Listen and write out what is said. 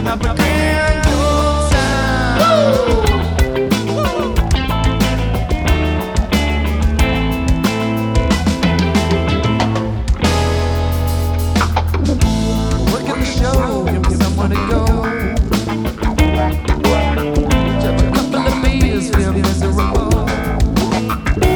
have a grand old time. Working the show, give me somewhere to go.